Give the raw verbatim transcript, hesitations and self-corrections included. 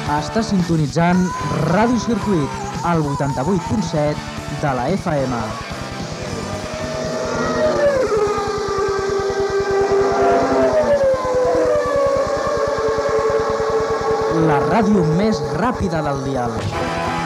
Està sintonitzant Ràdio Circuit, al vuitanta-vuit punt set de la F M. La ràdio més ràpida del dial.